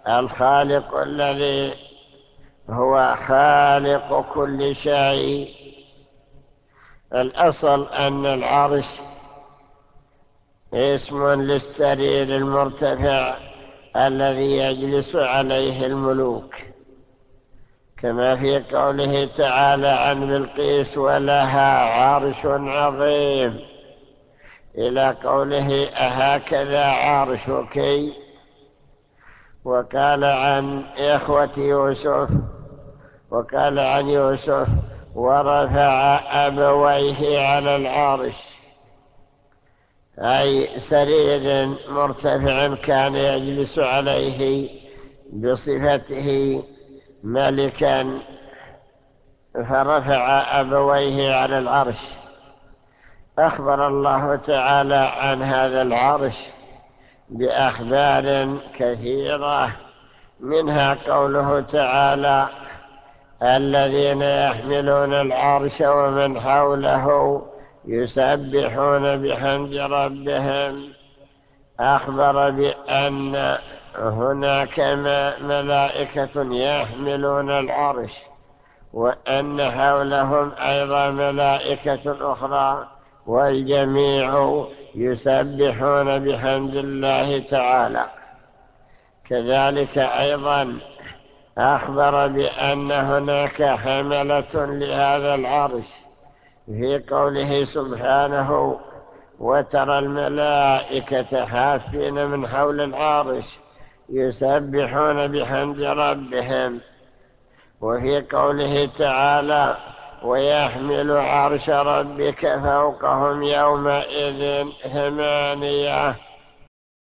الخالق الذي هو خالق كل شيء. الأصل أن العرش اسم للسرير المرتفع الذي يجلس عليه الملوك، كما في قوله تعالى عن بلقيس ولها عرش عظيم، إلى قوله أهكذا عرشك. وقال عن إخوة يوسف، وقال عن يوسف ورفع أبويه على العرش، أي سرير مرتفع كان يجلس عليه بصفته ملكا، فرفع أبويه على العرش. أخبر الله تعالى عن هذا العرش بأخبار كثيرة، منها قوله تعالى الذين يحملون العرش ومن حوله يسبحون بحمد ربهم. أخبر بأن هناك ملائكة يحملون العرش، وأن حولهم أيضا ملائكة أخرى، والجميع يسبحون بحمد الله تعالى. كذلك أيضا أخبر بأن هناك حملة لهذا العرش في قوله سبحانه وترى الملائكة حافين من حول العرش يسبحون بحمد ربهم. وفي قوله تعالى ويحمل عرش ربك فوقهم يومئذ ثمانية،